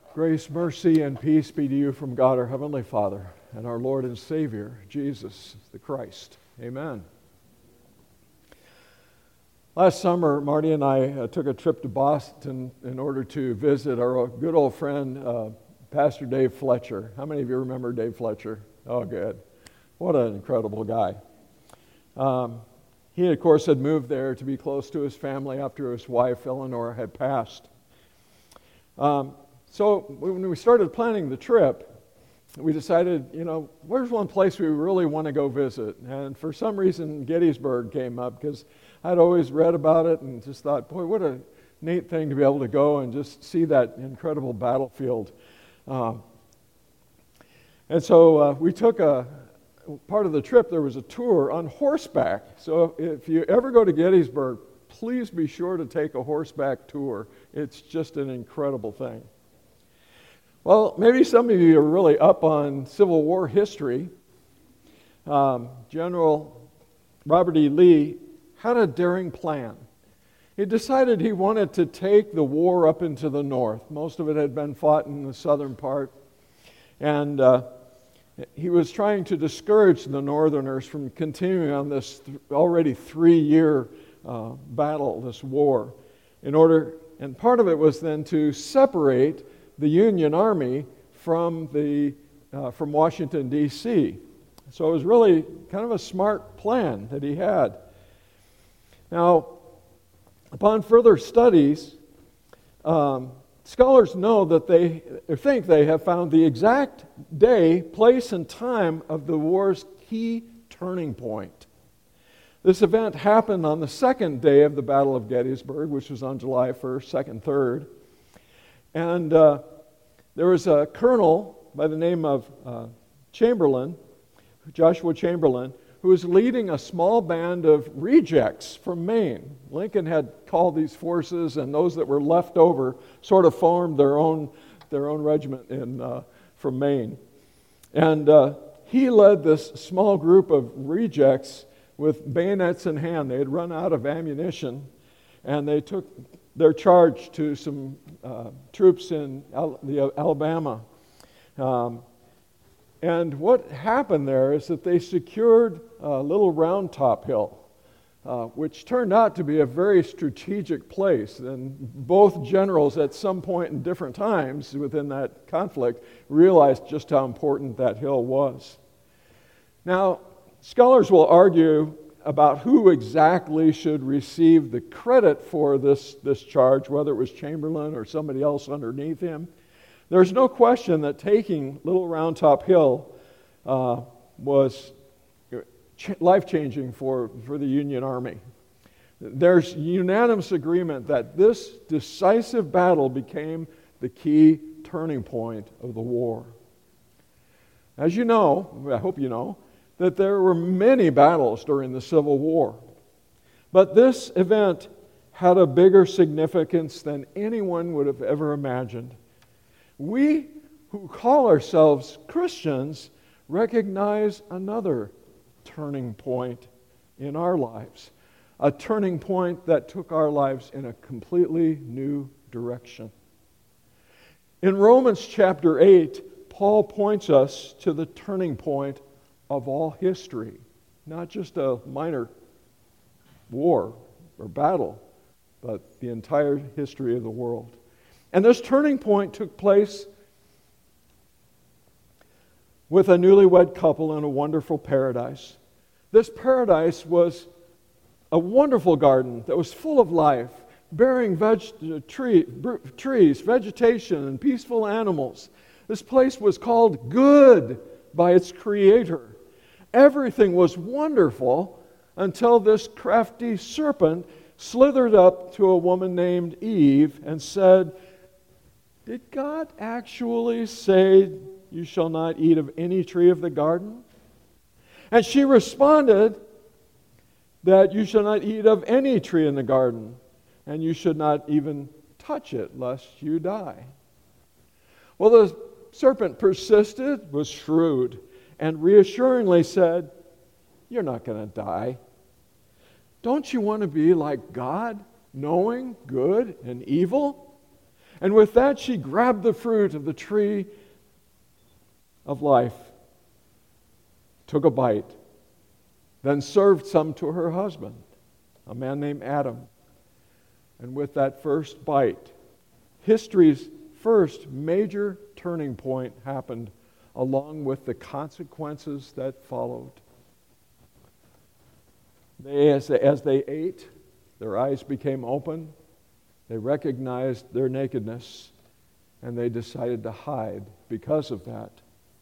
Grace, mercy, and peace be to you from God our Heavenly Father and our Lord and Savior, Jesus the Christ. Amen. Last summer, Marty and I took a trip to Boston in order to visit our good old friend, Pastor Dave Fletcher. How many of you remember Dave Fletcher? Oh, good. What an incredible guy. He, of course, had moved there to be close to his family after his wife, Eleanor, had passed. So when we started planning the trip, we decided, where's one place we really want to go visit? And for some reason, Gettysburg came up because I'd always read about it and just thought, boy, what a neat thing to be able to go and just see that incredible battlefield. And so we took part of the trip, there was a tour on horseback. So if you ever go to Gettysburg, please be sure to take a horseback tour. It's just an incredible thing. Well, maybe some of you are really up on Civil War history. General Robert E. Lee had a daring plan. He decided he wanted to take the war up into the north. Most of it had been fought in the southern part. And he was trying to discourage the Northerners from continuing on this already 3-year battle, this war. And part of it was then to separate the Union Army from Washington, D.C. So it was really kind of a smart plan that he had. Now, upon further studies, scholars know that they think they have found the exact day, place, and time of the war's key turning point. This event happened on the second day of the Battle of Gettysburg, which was on July 1st, 2nd, 3rd. And there was a colonel by the name of Joshua Chamberlain, who was leading a small band of rejects from Maine. Lincoln had called these forces, and those that were left over sort of formed their own regiment from Maine. And he led this small group of rejects with bayonets in hand. They had run out of ammunition, and they took their charge to some troops in Alabama. And what happened there is that they secured Little Round Top Hill, which turned out to be a very strategic place. And both generals at some point in different times within that conflict realized just how important that hill was. Now, scholars will argue about who exactly should receive the credit for this charge, whether it was Chamberlain or somebody else underneath him. There's no question that taking Little Round Top Hill was life-changing for the Union Army. There's unanimous agreement that this decisive battle became the key turning point of the war. As you know, I hope you know, that there were many battles during the Civil War. But this event had a bigger significance than anyone would have ever imagined. We who call ourselves Christians recognize another turning point in our lives, a turning point that took our lives in a completely new direction. In Romans chapter 8, Paul points us to the turning point of all history, not just a minor war or battle, but the entire history of the world. And this turning point took place with a newlywed couple in a wonderful paradise. This paradise was a wonderful garden that was full of life, bearing trees, vegetation, and peaceful animals. This place was called good by its creator. Everything was wonderful until this crafty serpent slithered up to a woman named Eve and said, "Did God actually say you shall not eat of any tree of the garden?" And she responded that you shall not eat of any tree in the garden, and you should not even touch it lest you die. Well, the serpent persisted, was shrewd, and reassuringly said, "You're not going to die. Don't you want to be like God, knowing good and evil?" And with that, she grabbed the fruit of the tree of life, took a bite, then served some to her husband, a man named Adam. And with that first bite, history's first major turning point happened, along with the consequences that followed. As they ate, their eyes became open, they recognized their nakedness, and they decided to hide because of that.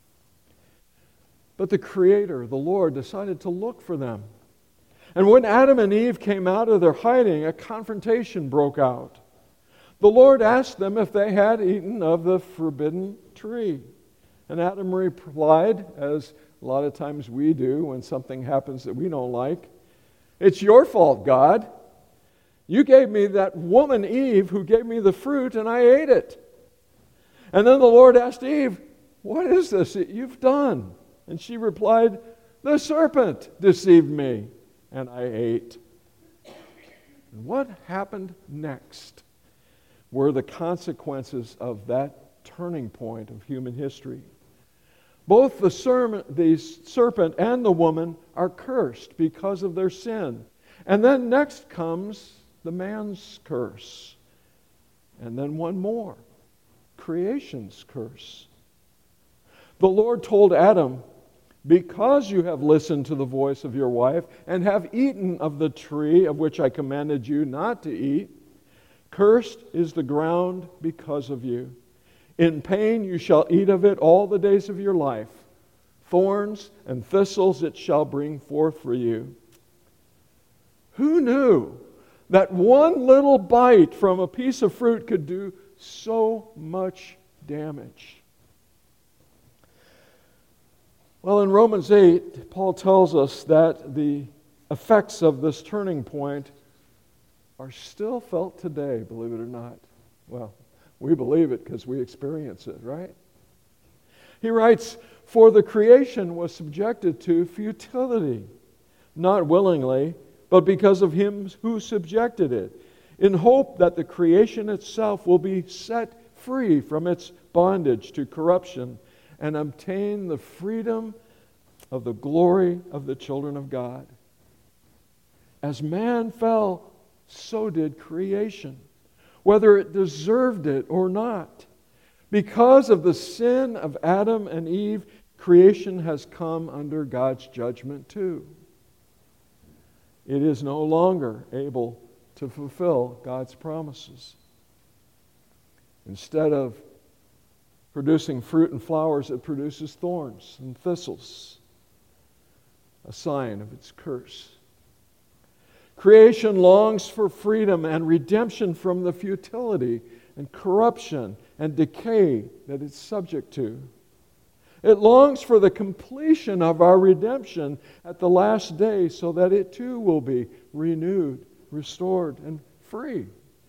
But the Creator, the Lord, decided to look for them. And when Adam and Eve came out of their hiding, a confrontation broke out. The Lord asked them if they had eaten of the forbidden tree. And Adam replied, as a lot of times we do when something happens that we don't like, "It's your fault, God. You gave me that woman Eve who gave me the fruit and I ate it." And then the Lord asked Eve, "What is this that you've done?" And she replied, "The serpent deceived me and I ate." And what happened next were the consequences of that turning point of human history. Both the serpent and the woman are cursed because of their sin. And then next comes the man's curse. And then one more, creation's curse. The Lord told Adam, "Because you have listened to the voice of your wife and have eaten of the tree of which I commanded you not to eat, cursed is the ground because of you. In pain you shall eat of it all the days of your life. Thorns and thistles it shall bring forth for you." Who knew that one little bite from a piece of fruit could do so much damage? Well, in Romans 8, Paul tells us that the effects of this turning point are still felt today, believe it or not. Well, we believe it because we experience it, right? He writes, "For the creation was subjected to futility, not willingly, but because of him who subjected it, in hope that the creation itself will be set free from its bondage to corruption and obtain the freedom of the glory of the children of God." As man fell, so did creation, whether it deserved it or not. Because of the sin of Adam and Eve, creation has come under God's judgment too. It is no longer able to fulfill God's promises. Instead of producing fruit and flowers, it produces thorns and thistles, a sign of its curse. Creation longs for freedom and redemption from the futility and corruption and decay that it's subject to. It longs for the completion of our redemption at the last day so that it too will be renewed, restored, and free.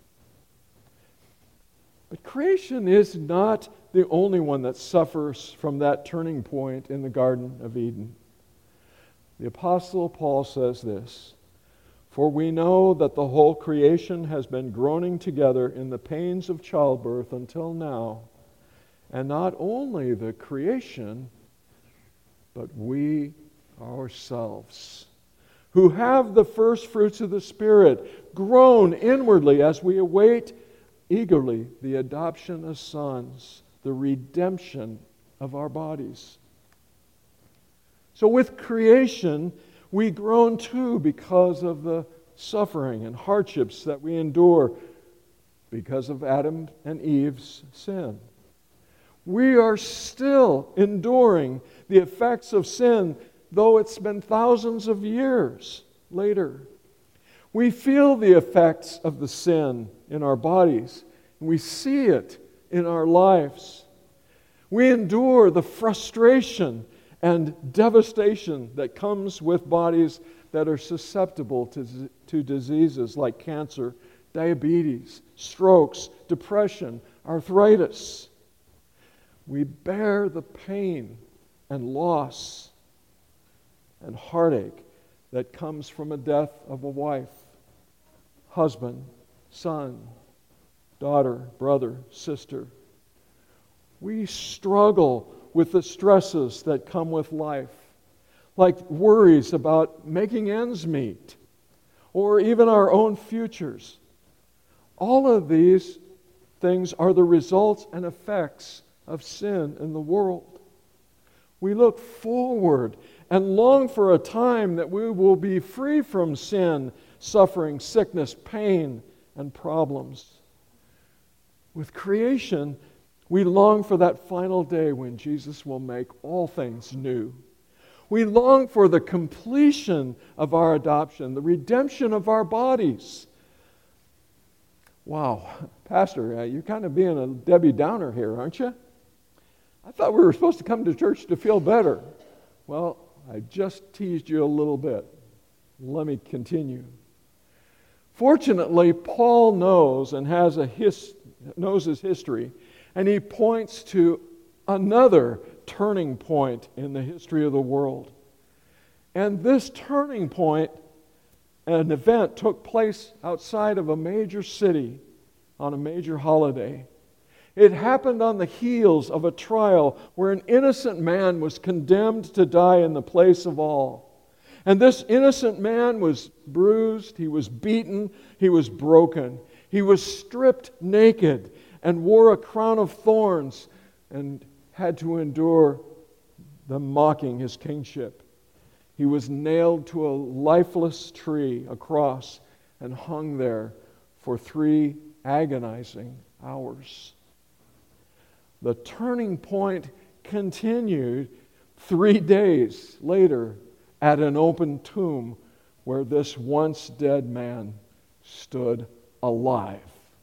But creation is not the only one that suffers from that turning point in the Garden of Eden. The Apostle Paul says this, "For we know that the whole creation has been groaning together in the pains of childbirth until now. And not only the creation, but we ourselves, who have the first fruits of the Spirit, groan inwardly as we await eagerly the adoption as sons, the redemption of our bodies." So with creation, we groan too because of the suffering and hardships that we endure because of Adam and Eve's sin. We are still enduring the effects of sin, though it's been thousands of years later. We feel the effects of the sin in our bodies, and we see it in our lives. We endure the frustration and devastation that comes with bodies that are susceptible to diseases like cancer, diabetes, strokes, depression, arthritis. We bear the pain and loss and heartache that comes from a death of a wife, husband, son, daughter, brother, sister. We struggle with the stresses that come with life, like worries about making ends meet, or even our own futures. All of these things are the results and effects of sin in the world. We look forward and long for a time that we will be free from sin, suffering, sickness, pain, and problems. With creation, we long for that final day when Jesus will make all things new. We long for the completion of our adoption, the redemption of our bodies. Wow, Pastor, you're kind of being a Debbie Downer here, aren't you? I thought we were supposed to come to church to feel better. Well, I just teased you a little bit. Let me continue. Fortunately, Paul knows and knows his history, and he points to another turning point in the history of the world. And this turning point, an event, took place outside of a major city on a major holiday. It happened on the heels of a trial where an innocent man was condemned to die in the place of all. And this innocent man was bruised, he was beaten, he was broken. He was stripped naked and wore a crown of thorns and had to endure them mocking his kingship. He was nailed to a lifeless tree, a cross, and hung there for 3 agonizing hours. The turning point continued 3 days later at an open tomb where this once dead man stood alive.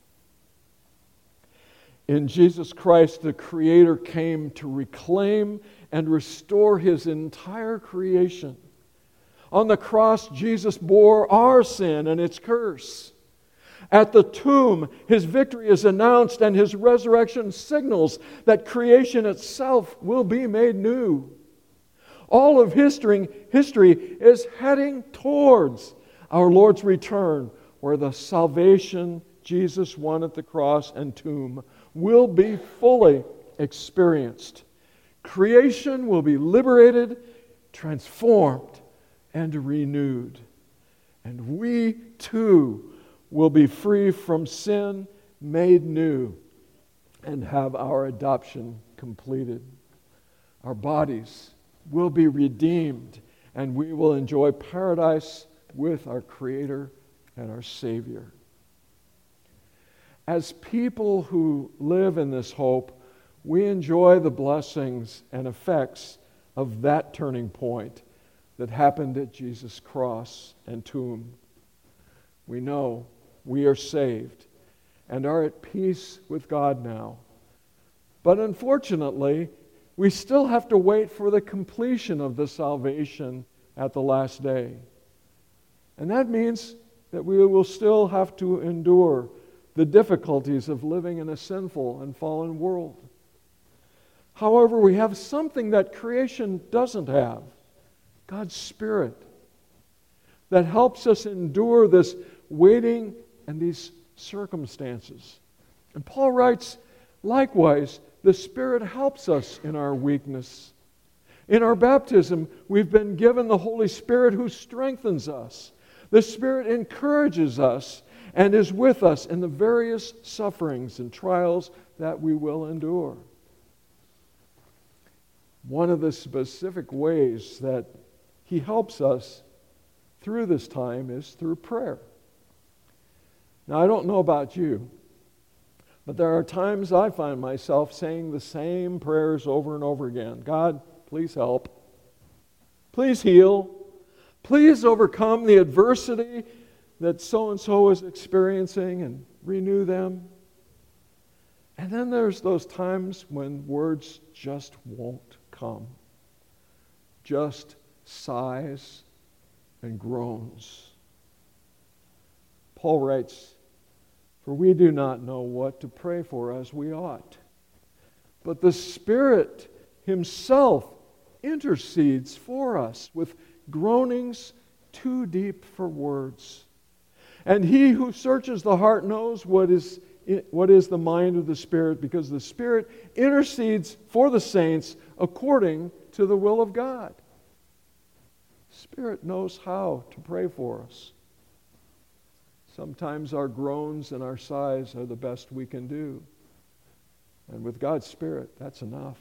In Jesus Christ, the Creator came to reclaim and restore His entire creation. On the cross, Jesus bore our sin and its curse. At the tomb, His victory is announced and His resurrection signals that creation itself will be made new. All of history is heading towards our Lord's return, where the salvation Jesus won at the cross and tomb will be fully experienced. Creation will be liberated, transformed, and renewed. And we too will be free from sin, made new, and have our adoption completed. Our bodies will be redeemed, and we will enjoy paradise with our Creator and our Savior. As people who live in this hope, we enjoy the blessings and effects of that turning point that happened at Jesus' cross and tomb. We know we are saved and are at peace with God now. But unfortunately, we still have to wait for the completion of the salvation at the last day. And that means that we will still have to endure the difficulties of living in a sinful and fallen world. However, we have something that creation doesn't have: God's Spirit, that helps us endure this waiting and these circumstances. And Paul writes, likewise, the Spirit helps us in our weakness. In our baptism, we've been given the Holy Spirit who strengthens us. The Spirit encourages us and is with us in the various sufferings and trials that we will endure. One of the specific ways that He helps us through this time is through prayer. Now, I don't know about you, but there are times I find myself saying the same prayers over and over again. God, please help. Please heal. Please overcome the adversity that so-and-so is experiencing and renew them. And then there's those times when words just won't come. Just sighs and groans. Paul writes, "For we do not know what to pray for as we ought, but the Spirit Himself intercedes for us with groanings too deep for words. And He who searches the heart knows what is what is the mind of the Spirit, because the Spirit intercedes for the saints according to the will of God. Spirit knows how to pray for us. Sometimes our groans and our sighs are the best we can do. And with God's Spirit, that's enough.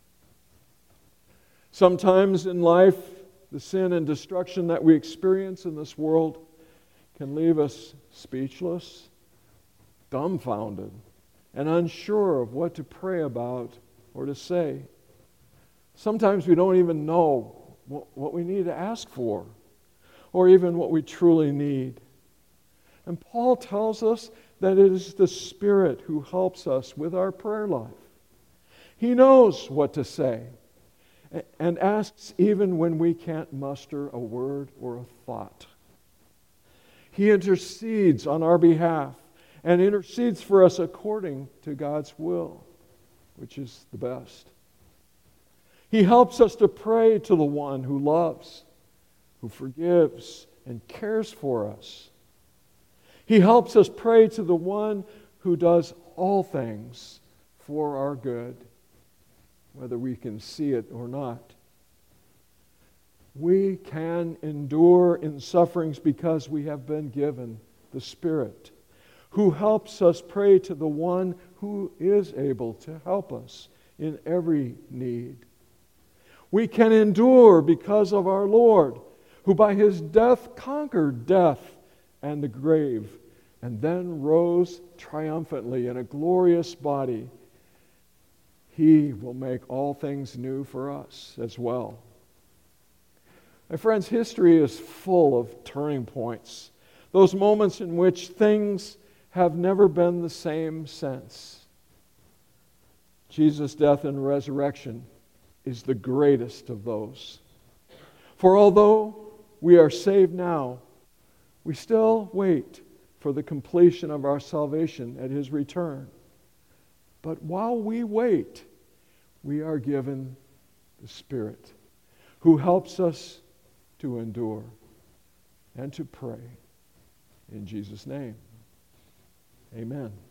Sometimes in life, the sin and destruction that we experience in this world can leave us speechless, dumbfounded, and unsure of what to pray about or to say. Sometimes we don't even know what we need to ask for, or even what we truly need. And Paul tells us that it is the Spirit who helps us with our prayer life. He knows what to say, and asks even when we can't muster a word or a thought. He intercedes on our behalf, and intercedes for us according to God's will, which is the best. He helps us to pray to the one who loves, who forgives, and cares for us. He helps us pray to the one who does all things for our good, whether we can see it or not. We can endure in sufferings because we have been given the Spirit, who helps us pray to the one who is able to help us in every need. We can endure because of our Lord, who by his death conquered death and the grave, and then rose triumphantly in a glorious body. He will make all things new for us as well. My friends, history is full of turning points, those moments in which things have never been the same since. Jesus' death and resurrection is the greatest of those. For although we are saved now, we still wait for the completion of our salvation at his return. But while we wait, we are given the Spirit, who helps us to endure and to pray. In Jesus' name, amen.